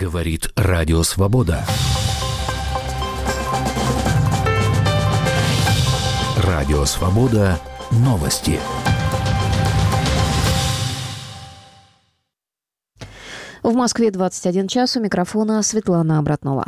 Говорит Радио Свобода. Радио Свобода. Новости. В Москве 21 час. У микрофона Светлана Обратнова.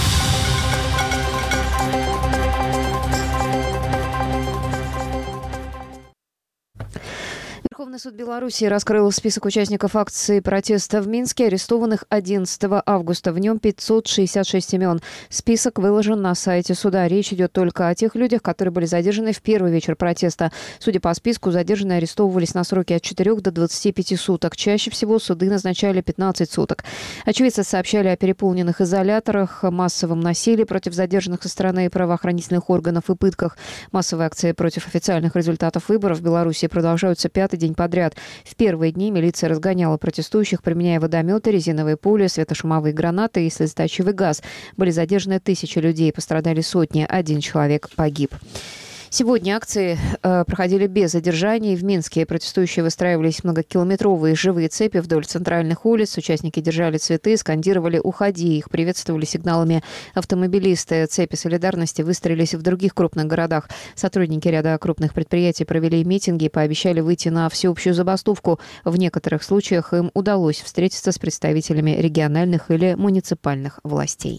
Верховный суд Беларуси раскрыл список участников акции протеста в Минске, арестованных 11 августа. В нем 566 имен. Список выложен на сайте суда. Речь идет только о тех людях, которые были задержаны в первый вечер протеста. Судя по списку, задержанные арестовывались на сроки от 4 до 25 суток. Чаще всего суды назначали 15 суток. Очевидцы сообщали о переполненных изоляторах, массовом насилии против задержанных со стороны правоохранительных органов и пытках. Массовые акции против официальных результатов выборов в Беларуси продолжаются пятый день подряд. В первые дни милиция разгоняла протестующих, применяя водометы, резиновые пули, светошумовые гранаты и слезоточивый газ. Были задержаны тысячи людей, пострадали сотни, 1 человек погиб. Сегодня акции проходили без задержаний. В Минске протестующие выстраивались многокилометровые живые цепи вдоль центральных улиц. Участники держали цветы, скандировали «Уходи!». Их приветствовали сигналами автомобилисты. Цепи солидарности выстроились в других крупных городах. Сотрудники ряда крупных предприятий провели митинги и пообещали выйти на всеобщую забастовку. В некоторых случаях им удалось встретиться с представителями региональных или муниципальных властей.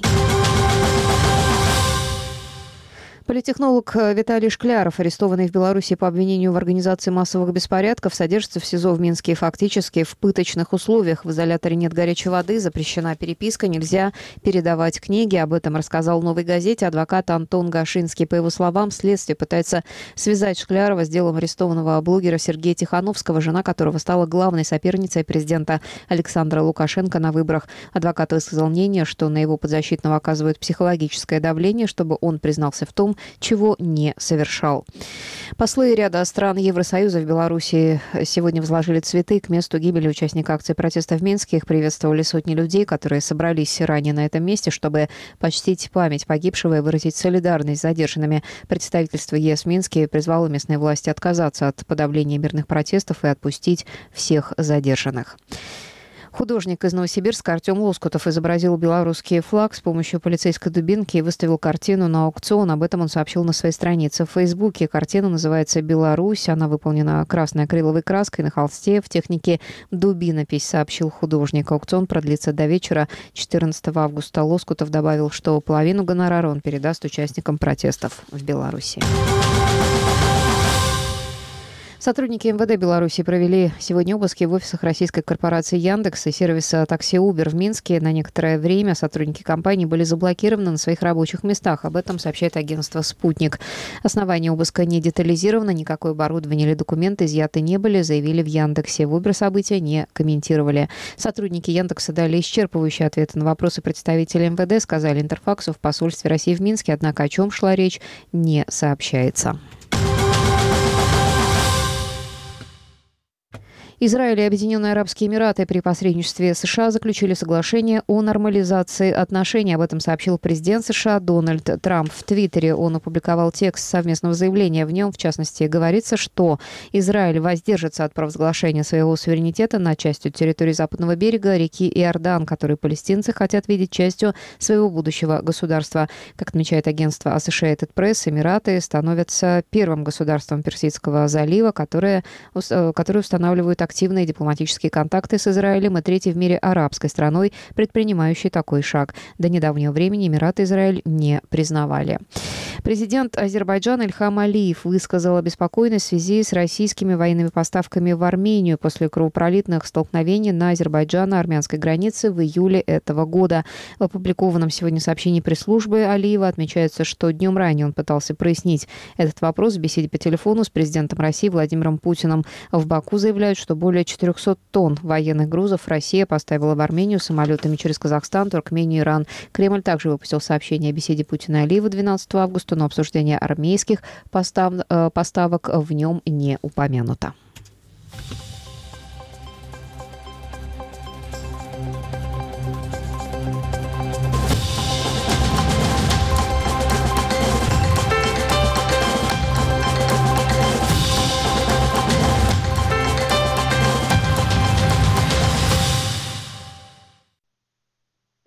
Политтехнолог Виталий Шкляров, арестованный в Беларуси по обвинению в организации массовых беспорядков, содержится в СИЗО в Минске фактически в пыточных условиях. В изоляторе нет горячей воды, запрещена переписка, нельзя передавать книги. Об этом рассказал «Новой газете» адвокат Антон Гашинский. По его словам, следствие пытается связать Шклярова с делом арестованного блогера Сергея Тихановского, жена которого стала главной соперницей президента Александра Лукашенко на выборах. Адвокат высказал мнение, что на его подзащитного оказывают психологическое давление, чтобы он признался в том, чего не совершал. Послы ряда стран Евросоюза в Беларуси сегодня возложили цветы к месту гибели участника акции протеста в Минске. Их приветствовали сотни людей, которые собрались ранее на этом месте, чтобы почтить память погибшего и выразить солидарность с задержанными. Представительство ЕС в Минске призвало местные власти отказаться от подавления мирных протестов и отпустить всех задержанных. Художник из Новосибирска Артем Лоскутов изобразил белорусский флаг с помощью полицейской дубинки и выставил картину на аукцион. Об этом он сообщил на своей странице в Фейсбуке. Картина называется «Беларусь». Она выполнена красной акриловой краской на холсте в технике дубинопись, сообщил художник. Аукцион продлится до вечера 14 августа. Лоскутов добавил, что половину гонорара он передаст участникам протестов в Беларуси. Сотрудники МВД Беларуси провели сегодня обыски в офисах российской корпорации «Яндекс» и сервиса такси Uber в Минске. На некоторое время сотрудники компании были заблокированы на своих рабочих местах. Об этом сообщает агентство «Спутник». Основание обыска не детализировано, никакое оборудование или документы изъяты не были, заявили в Яндексе. В Uber события не комментировали. Сотрудники Яндекса дали исчерпывающие ответы на вопросы представителей МВД, сказали Интерфаксу в посольстве России в Минске, однако о чем шла речь, не сообщается. Израиль и Объединенные Арабские Эмираты при посредничестве США заключили соглашение о нормализации отношений. Об этом сообщил президент США Дональд Трамп. В Твиттере он опубликовал текст совместного заявления. В нем, в частности, говорится, что Израиль воздержится от провозглашения своего суверенитета над частью территории западного берега реки Иордан, которую палестинцы хотят видеть частью своего будущего государства. Как отмечает агентство Associated Press, Эмираты становятся первым государством Персидского залива, которые устанавливают активные дипломатические контакты с Израилем и третьей в мире арабской страной, предпринимающей такой шаг. До недавнего времени Эмираты Израиль не признавали. Президент Азербайджана Ильхам Алиев высказал обеспокоенность в связи с российскими военными поставками в Армению после кровопролитных столкновений на азербайджано-армянской границе в июле этого года. В опубликованном сегодня сообщении пресс-службы Алиева отмечается, что днем ранее он пытался прояснить этот вопрос в беседе по телефону с президентом России Владимиром Путиным. В Баку заявляют, что более 400 тонн военных грузов Россия поставила в Армению самолетами через Казахстан, Туркмению и Иран. Кремль также выпустил сообщение о беседе Путина и Алиева 12 августа, но обсуждение армейских поставок в нем не упомянуто.